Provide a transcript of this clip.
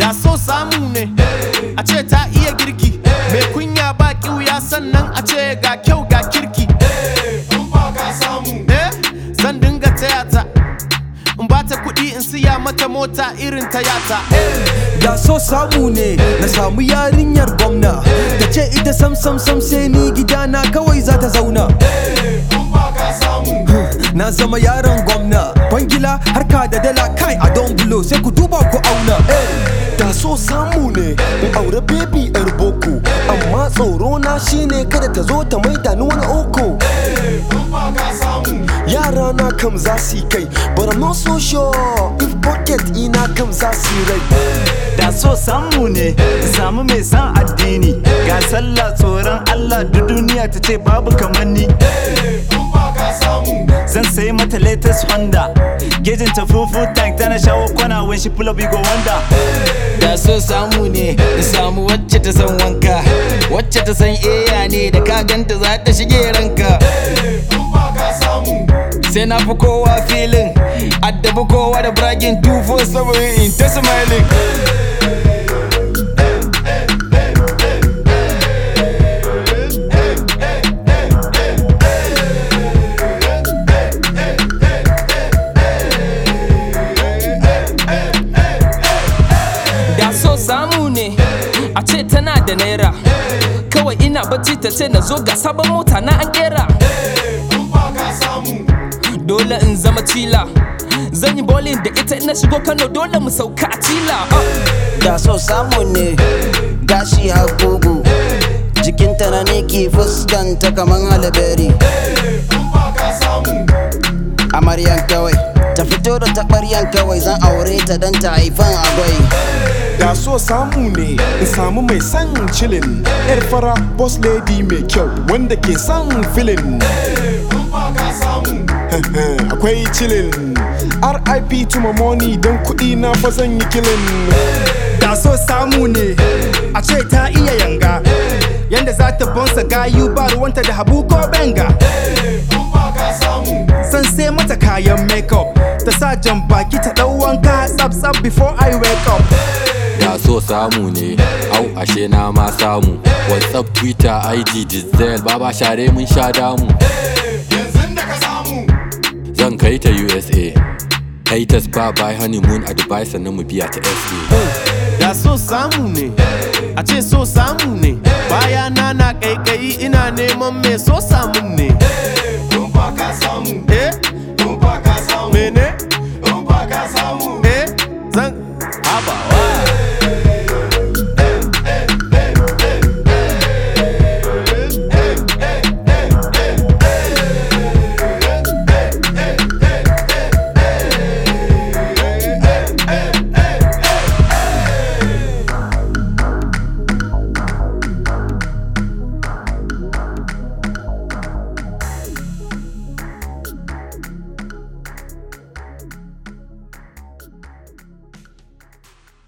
da so samu ne a ce ta iya girki mai kunya ba kiuya sannan a ce ga kyau ga kirki zan dinga taya ta in ba ta kuɗi in siya mata mota irin ta yata. Da so samu ne na samu yarinyar gwamna ta ce ita sam sai ni gidana kawai za ta zauna. Na zama yaron gwamna bangila harka da dala kai a don bulo sai ku duba ku auna. Da so samu ne in aure baby yar boko amma tsoro na shine kada ta zo ta maida ni wani oko. Yara na kam za su yi kai but I'm not so sure if pocket ina kam za su yi rai. Da so samu ne samu mai san addini ga sallah tsoron Allah duk duniya ta ce babu kamar ni. Zan sayi mata latest Honda gejin ta fufu tank tana shawo kwana when she pull up you go wonder. Da so samu ne samu wacce ta san wanka wacce ta san eya ne da ka ganta za ta shige ranka. Sai na fi kowa filin addabi kowa da bragging 247 in ta smiling. Da so samu ne a ce tana da naira kawai ina bacci ta ce na zo ga sabon mota na an kera. Dole in zama cila zan yi bowling da ita ina shigo Kano dole mu sauka a cila. Da so samu ne gashi har kugu jikinta na ne ke fuskanta kaman halaberi. Amaryan kawai ta fito da taɓaryan kawai zan aure ta don ta haifan agwai. Da so samu ne in samu mai san chillin yar fara boss lady mai kyau wanda ke san filin. Akwai chillin RIP to my money don kuɗi na fa zan yi killing. Da so samu ne a ce ta iya yanga yanda za ta bonsa gayu ba ruwanta da habu ko benga. San sai mata kayan makeup ta sa jan baki ta ɗau wanka tsab before I wake up. Da so samu ne au ashe na ma samu WhatsApp Twitter IG Dizel baba share mun sha damu. Zan kai ta USA haters ba by honeymoon a Dubai sannan mu biya ta SA. Da so samu ne a ce so samu ne baya na kaikayi ina neman me so samun ne.